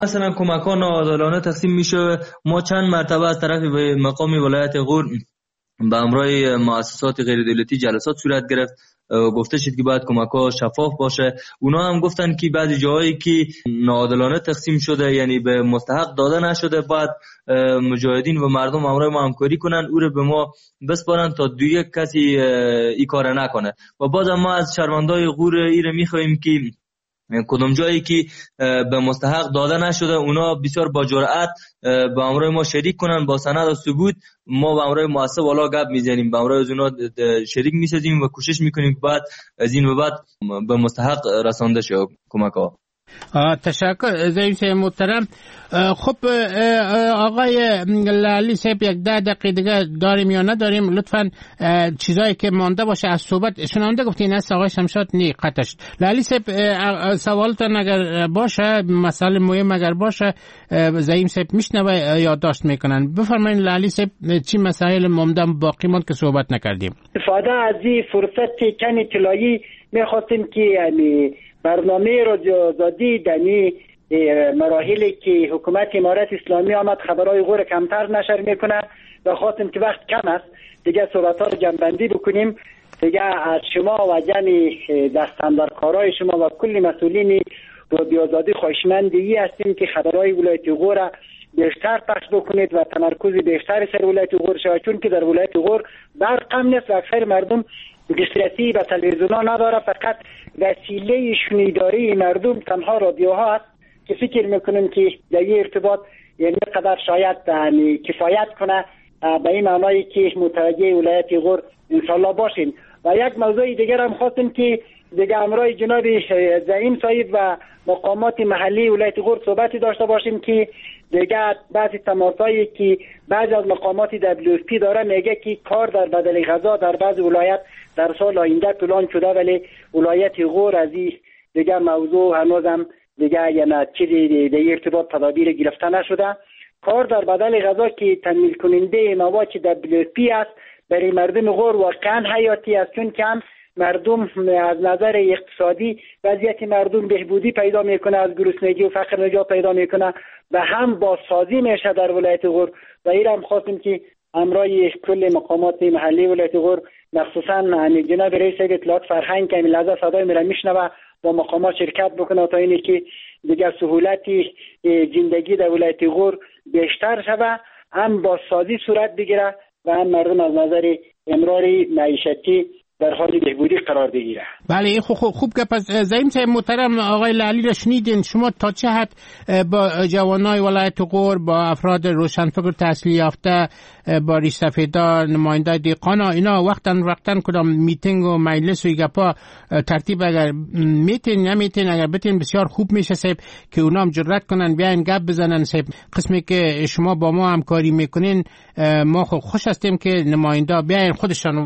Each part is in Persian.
مثلا کمک‌ها ناعادلانه تقسیم میشه. ما چند مرتبه از طرف به مقام ولایت غور به همراه مؤسسات غیر دولتی جلسات صورت گرفت، گفته شد که باید کمک‌ها شفاف باشه. اونا هم گفتن که بعضی جاهایی که ناعادلانه تقسیم شده، یعنی به مستحق داده نشده، باید مجاهدین و مردم همراه ما همکاری کنن، او رو به ما بسپارن تا دیگه کسی این کار نکنه. و باز ما از شهروندای غور ایره میخوایم که کدام جایی که به مستحق داده نشده اونا بسیار با جرأت با همراه ما شریک کنن، با سند و ثبوت. ما با همراه مؤسسه والا گپ میزنیم، با همراه اونا شریک میسازیم و کوشش میکنیم بعد از این به بعد به مستحق رسانده شه کمک‌ها. تشکر زعیم صاحب محترم. خب آقای لالی صاحب، یک 10 دقیقه دیگه داریم یا نداریم؟ لطفاً چیزایی که مانده باشه از صحبت شنونده گفتین است آقای شمشاد نی قطعش. لالی صاحب سوالتان اگر باشه، مسئله مهم اگر باشه، زعیم صاحب میشنوه یادداشت میکنن. بفرمایید لالی صاحب، چی مسائل مانده باقی ماند که صحبت نکردیم؟ استفاده از این فرصت کن اطلاعی میخواستیم که یعنی برنامه رادیوآزادی دنی مراحلی که حکومت امارت اسلامی آمد خبرهای غور کمتر نشر میکنه و خواستیم که وقت کم است دیگه صحبت‌ها رو جمع‌بندی بکنیم. دیگه از شما و جمعی دستاندرکارای شما و کل مسئولین رادیوآزادی خواهشمندی هستیم که خبرهای ولایت غور بیشتر پخش بکنید و تمرکز بیشتر سر ولایت غور شود، چون که در ولایت غور برق هم نیست و اکثر مردم دسترسی به تلویزیون‌ها نداره، فقط وسیله شنیداری مردم تنها رادیوها است که فکر میکنیم که در این ارتباط یعنی قدر شاید کفایت کنه به این معنایی که متوجه ولایت غور انشالله باشیم. و یک موضوع دیگر هم خواستیم که دیگه امرای جناب زعیم صاحب و مقامات محلی ولایت غور صحبتی داشته باشیم که دیگه بعضی تماسایی که بعضی از مقامات WFP داره میگه که کار در بدل غذا در بعضی ولایت در سال آینده پلان شده، ولی ولایت غور از این دیگه موضوع هنوزم دیگه یعنی چیزی در ارتباط تدابیر گرفته نشده. کار در بدل غذا که تامین کننده مواد WFP است برای مردم غور واقعا حیاتی است، چون که هم مردم از نظر اقتصادی وضعیت مردم بهبودی پیدا میکنه، از گرسنگی و فقر نجات پیدا میکنه و هم بازسازی میشه در ولایت غور. و این هم خواستیم که امرای کل مقامات محلی ولایت غور مخصوصا جناب رئیس اطلاعات فرهنگ که این لحظه صدای میره میشنوه با مقامات شرکت بکنه تا اینی که دیگر سهولتی زندگی در ولایت غور بیشتر شوه، هم بازسازی صورت بگیره و هم مردم از نظر امراری معیشتی در حال بهبودی قرار بگیره. بله خوب که پس زعیم صاحب محترم آقای لالی را شنیدین. شما تا چه حد با جوانای ولایت غور، با افراد روشنفکر تحصیل یافته، با ریش سفیدار، نماینده دیقان اینا وقتاً کدام میتینگ و مجلس و گپا ترتیب اگر نمیتین اگر بتین بسیار خوب میشه صاحب که اونا هم جرأت کنن بیاین گپ بزنن صاحب. قسمی که شما با ما همکاری میکنین ما خوش هستیم که نماینده بیاین خودشان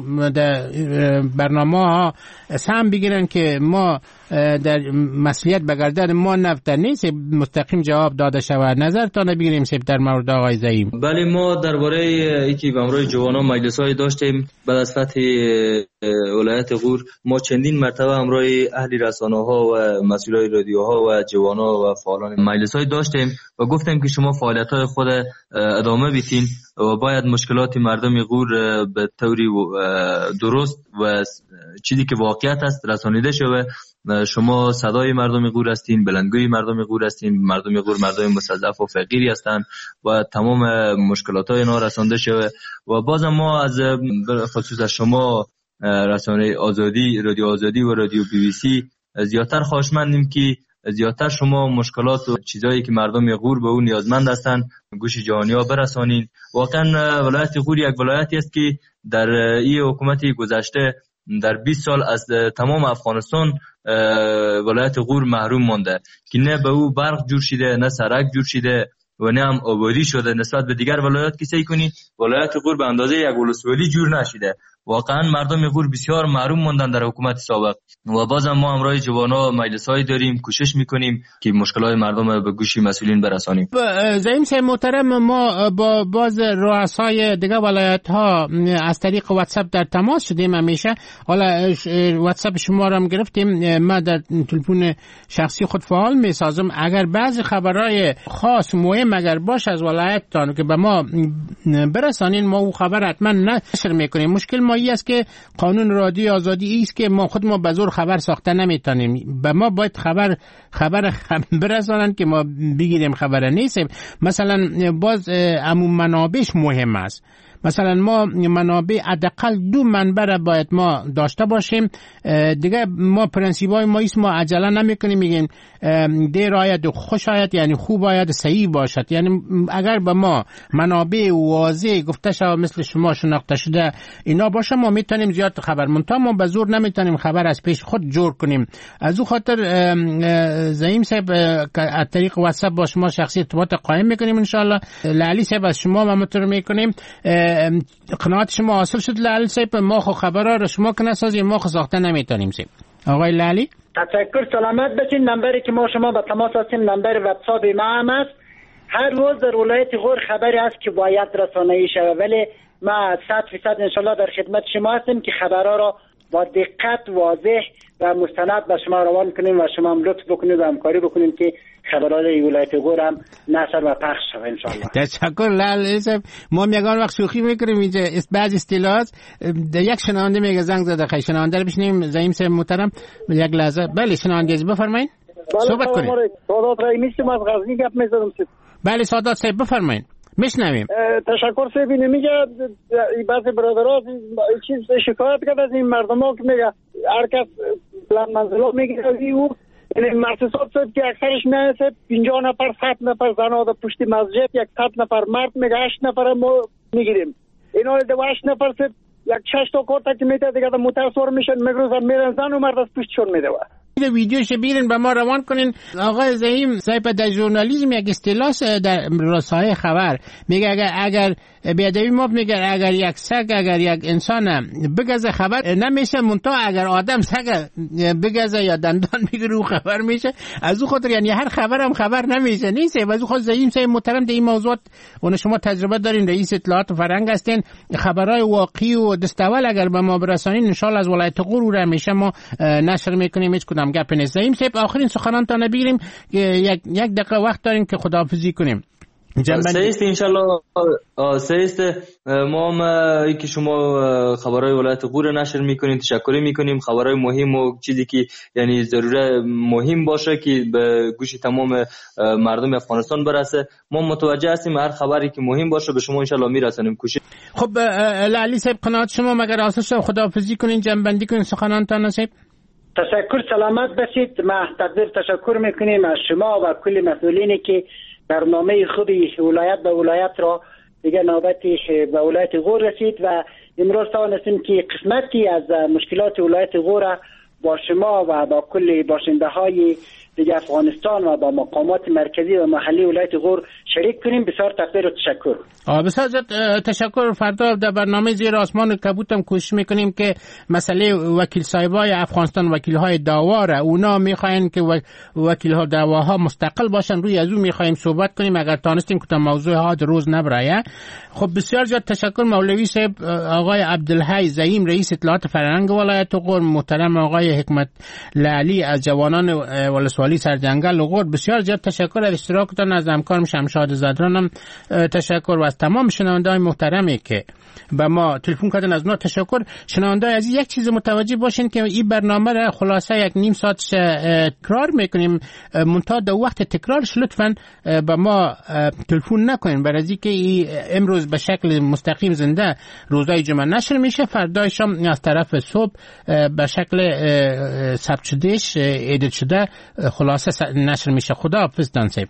برنامه ها سهم بگیرن که ما در مسئولیت به گردن ما نفته نیست مستقیم جواب داده شود. نظرتان بگیریم سیب در مورد آقای زعیم. بله، ما درباره اینکه به امروز جوانان مجلس‌های داشتیم بعد از فتح ولایت غور، ما چندین مرتبه امروز اهل رسانه‌ها و مسئولای رادیوها و جوانان و فعالان مجلس‌های داشتیم و گفتیم که شما فعالیت‌های خود ادامه بدین و باید مشکلات مردم غور به طوری درست و چیزی که واقعیت است رسانیده شود. شما صدای مردم غور هستین، بلندگوی مردم غور هستین. مردم غور مردم مستضعف و فقیری هستند و تمام مشکلات های اینا رسانده شود. و بازم ما از خصوص از شما رسانه آزادی، رادیو آزادی و رادیو BBC زیادتر خواهشمندیم که زیادتر شما مشکلات و چیزایی که مردم غور به اون نیازمند هستند گوش جهانی‌ها برسانین. واقعا ولایت غور یک ولایتی است که در این حکومت گذشته در 20 سال از تمام افغانستان ولایت غور محروم مانده که نه به او برق جور شده، نه سرک جور شده و نه هم آبادی شده. نسبت به دیگر ولایات که سعی کنی ولایت غور به اندازه یک ولسوالی جور نشده واقعا مردم غور بسیار محروم موندن در حکومت سابق و بازم ما همراه جوانا مجلس‌های داریم، کوشش میکنیم که مشکلات مردم به گوش مسئولین برسانیم. زعیم صاحب محترم، ما با باز رؤسای دیگه ولایت ها از طریق واتساپ در تماس شدیم همیشه. حالا واتساپ شما را هم گرفتیم، ما در تلفن شخصی خود فعال میسازم. اگر بعضی خبرهای خاص مهم اگر باش از ولایتتان که به ما برسانین، ما او خبر حتما نشر میکنیم. مشکل ما این است که قانون رادیو آزادی است که ما خود به زور خبر ساخته نمیتونیم. به ما باید خبر برسانن که ما بگیریم خبر نیست. مثلا باز عموم منابعش مهم است. مثلا ما منابع حداقل 2 منبع را باید ما داشته باشیم. دیگه ما پرنسیپای ما است، ما عجله نمیکنیم، میگیم دیر آید و خوش آید، یعنی خوب آید صحیح باشد. یعنی اگر به ما منابع واضح گفته شود مثل شما شناخته شده اینا باشه، ما میتونیم زیاد خبر منتها ما به زور نمیتونیم خبر از پیش خود جور کنیم. از او خاطر زعیم صاحب از طریق واتساپ با شما شخصی ارتباط قائم میکنیم ان شاء الله. لالی صاحب از شما ما مطلب میکنیم قناعت شما حاصل شد. لالی صاحب ما خو خبرها رو شما کنه سازیم، ما خو ساخته نمیتونیم. آقای لالی تشکر، سلامت باشین. نمبری که ما شما به تماس هستیم نمبر واتساپ ما هم است. هر روز در ولایت غور خبری است که باید رسانه‌ای شود، ولی ما 100% انشالله در خدمت شما هستیم که خبرها را با دقت واضح و مستند به شما روان کنیم و شما هم لطف بکنید و همکاری بکنید که خبرهای ولایت غور هم نشر و پخش شود انشالله. تشکر لالی صاحب. ما یگان وقت شوخی میکنیم اینجا بعض اصطلاحات یک شنونده میگه زنگ زده. خیلی شنونده رو بشنیم. زعیم صاحب محترم یک لحظه. بله شنونده بفرمایید. صحبت کنید. سادات رئیمی از غزنی گپ می‌زدم. بله سادات صاحب بفرمایید. میشنویم. تشکر صاحب. میگه بعضی برادرها چیز شکایت کرد از این مردم‌ها که میگه هر کس پلان منزلا میگیره او مؤسسات صاحب که اکثرش میایسه 50 نفر 100 نفر زن در پشت مسجد، یک 100 نفر مرد میگه 8 نفر ما میگیریم. اینا 8 نفر صاحب یک 6 تا کارت که میده دیگه متأثر میشن، میگروزن میرن زن و مرد از پشتشون میده. ویدیوش بیرین به ما روان کنین. آقای زعیم صاحب در ژورنالیسم یک اصطلاح در رسانه خبر میگه اگر بیادبی ما میگه اگر یک سگ اگر یک انسان بگزه خبر نمیشه، منتها اگر آدم سگ بگزه یا دندان بگیره خبر میشه. از او خاطر یعنی هر خبرم خبر نمیشه نیست. از او خاطر زعیم صاحب محترم در این موضوعات اون شما تجربه دارین، رئیس اطلاعات فرهنگ هستین، خبرهای واقعی و دستاول اگر به ما برسانین ان شاء الله از ولایت غور رو همیشه ما نشر میکنیم. هیچ کدام گپ نیست. زعیم صاحب آخرین سخنانتان بگیریم که یک دقیقه وقت داریم که خداحافظی کنیم. سیست انشالله سیست ما هم که شما خبرهای ولایت غور نشر میکنیم تشکری میکنیم. خبرهای مهم و چیزی که یعنی ضروره مهم باشه که به گوش تمام مردم افغانستان برسه ما متوجه هستیم. هر خبری که مهم باشه به شما انشالله میرسونیم. کوشش. خب لالی صاحب قناعت شما مگر اساس خداحافظی کنین جنبندی کنین سخنانتان نصیب. تشکر، سلامت باشید. ما تشکر میکنیم از شما و کل مسئولینی که برنامه خوبی ولایت به ولایت را دیگه نوبتی به ولایت غور رسید و امروز توانستیم که قسمتی از مشکلات ولایت غور با شما و با کل باشنده های دیگه افغانستان و با مقامات مرکزی و محلی ولایت غور شریک کنیم. بسیار تقدیر و تشکر. بسیار تشکر. فردا در برنامه زیر آسمان کبوت هم کوشش میکنیم که مسئله وکیل صاحبای افغانستان، وکیل های دعوا را اونا میخواین که وکیل ها دعواها مستقل باشن، روی از اون میخوایم صحبت کنیم اگر تانستیم که تا موضوع ها روز نبرایه. خب بسیار زیاد تشکر مولوی صاحب. آقای عبدالحی زعیم رئیس اطلاعات فرهنگ ولایت غور، محترم آقای حکمت لالی از جوانان ولسوالی سرجنگل غور، بسیار زیاد تشکر از اشتراکتان. از همکارم شمشاد زدرانم تشکر و از تمام شنونده‌های محترمی که به ما تلفن کردن از اونا تشکر. شنونده‌های عزیز یک چیز متوجه باشین که این برنامه را خلاصه یک نیم ساعت تکرار میکنیم، منتها در وقت تکرارش لطفاً به ما تلفن نکنین، برای اینکه امروز به شکل مستقیم زنده روزهای جمعه نشر میشه، فردا شام از طرف صبح به شکل ثبت شدهش ادیت شده خلاصه نشر میشه. خدا حافظ دانسیب.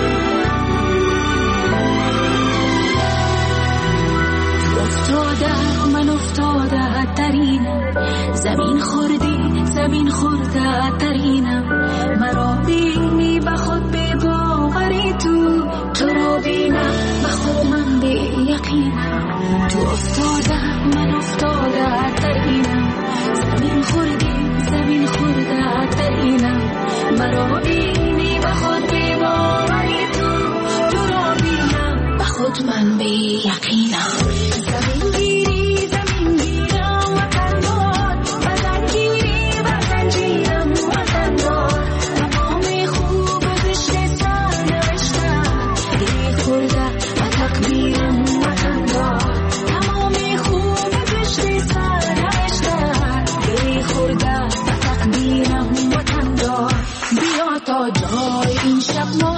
افتادم تو افتاده من افتاده در اینم زمین خورده در اینم مرا بینی به خود بی‌باوری تو را بینم به خود من بی یقینم زمین گیرم وطن دار وطن گیری وطن جیرم وطن دار تمام خوب پشت سر نوشتم گری خورده و تقدیرم وطن دار تمام خوب پشت سر نوشتم گری خورده و تقدیرم وطن دار بیا تا جای این شب